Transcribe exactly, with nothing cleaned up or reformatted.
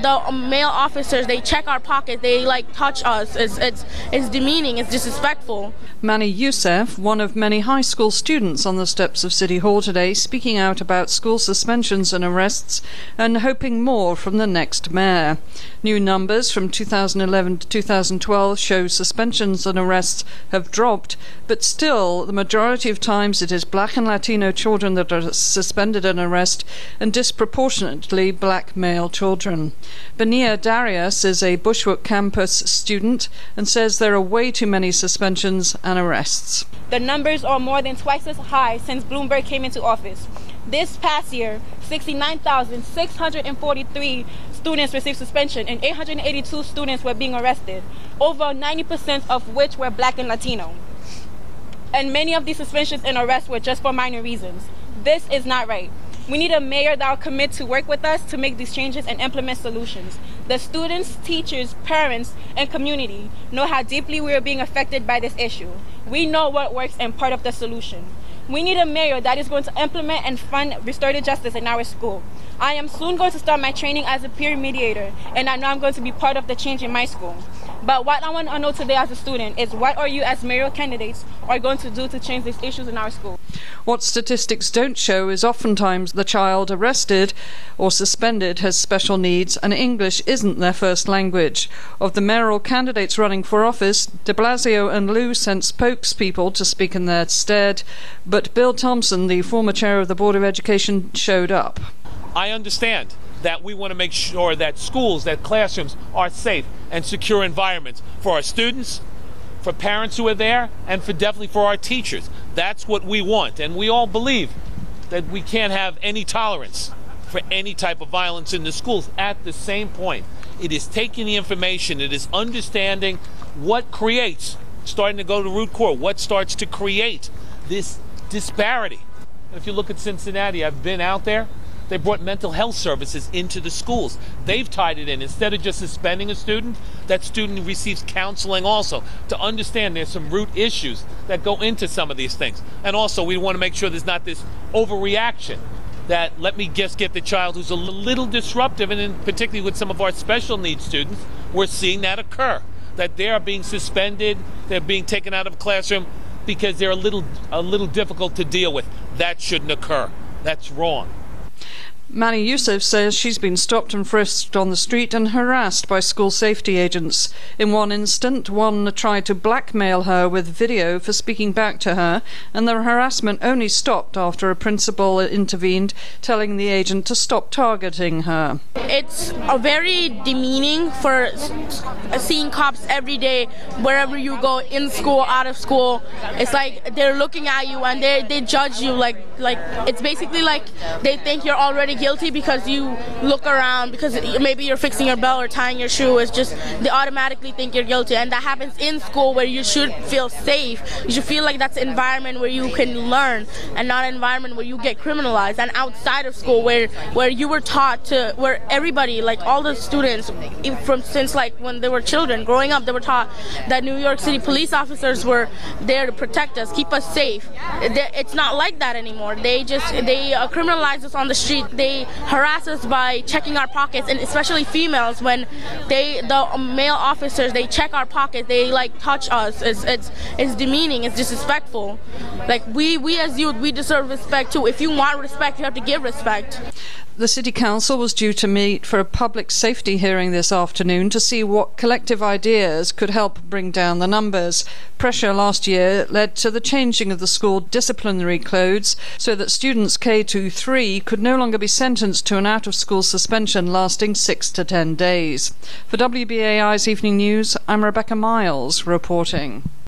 the male officers, they check our pockets, they like touch us. It's, it's, it's demeaning, it's disrespectful. Mani Youssef, one of many high school students on the steps of City Hall today, speaking out about school suspensions and arrests and hoping more from the next mayor. New numbers from two thousand eleven to two thousand twelve show suspensions and arrests have dropped, but still the majority of times it is black and Latino children that are suspended and arrested, and disproportionately black male children. Benia Darius is a Bushwick campus student and says there are way too many suspensions and arrests. The numbers are more than twice as high since Bloomberg came into office. This past year, sixty-nine thousand six hundred forty-three students received suspension and eight hundred eighty-two students were being arrested, over ninety percent of which were black and Latino. And many of these suspensions and arrests were just for minor reasons. This is not right. We need a mayor that will commit to work with us to make these changes and implement solutions. The students, teachers, parents, and community know how deeply we are being affected by this issue. We know what works and part of the solution. We need a mayor that is going to implement and fund restorative justice in our school. I am soon going to start my training as a peer mediator, and I know I'm going to be part of the change in my school. But what I want to know today as a student is, what are you as mayoral candidates are going to do to change these issues in our school? What statistics don't show is oftentimes the child arrested or suspended has special needs and English isn't their first language. Of the mayoral candidates running for office, de Blasio and Liu sent spokespeople to speak in their stead, but Bill Thompson, the former chair of the Board of Education, showed up. I understand that we want to make sure that schools, that classrooms are safe and secure environments for our students, for parents who are there, and for definitely for our teachers. That's what we want, and we all believe that we can't have any tolerance for any type of violence in the schools. At the same point, it is taking the information, it is understanding what creates, starting to go to root core, what starts to create this disparity. If you look at Cincinnati, I've been out there. They brought mental health services into the schools. They've tied it in. Instead of just suspending a student, that student receives counseling also to understand there's some root issues that go into some of these things. And also, we want to make sure there's not this overreaction that let me just get the child who's a little disruptive, and in particularly with some of our special needs students, we're seeing that occur, that they are being suspended, they're being taken out of a classroom because they're a little, a little difficult to deal with. That shouldn't occur. That's wrong. Mani Youssef says she's been stopped and frisked on the street and harassed by school safety agents. In one instant, one tried to blackmail her with video for speaking back to her, and the harassment only stopped after a principal intervened, telling the agent to stop targeting her. It's a very demeaning for seeing cops every day, wherever you go, in school, out of school. It's like they're looking at you and they they judge you like like it's basically like they think you're already guilty because you look around, because maybe you're fixing your belt or tying your shoe. It's just they automatically think you're guilty, and that happens in school where you should feel safe. You should feel like that's an environment where you can learn and not an environment where you get criminalized. And outside of school where where you were taught to, where everybody, like all the students from since like when they were children growing up, they were taught that New York City police officers were there to protect us, keep us safe. It's not like that anymore. They just they uh, criminalize us on the street. They harass us by checking our pockets, and especially females, when they the male officers, they check our pockets, they like touch us. It's it's it's demeaning, it's disrespectful. Like we we as youth, we deserve respect too. If you want respect, you have to give respect. The City Council was due to meet for a public safety hearing this afternoon to see what collective ideas could help bring down the numbers. Pressure last year led to the changing of the school disciplinary codes so that students K to three could no longer be sentenced to an out-of-school suspension lasting six to ten days. For W B A I's Evening News, I'm Rebecca Miles reporting.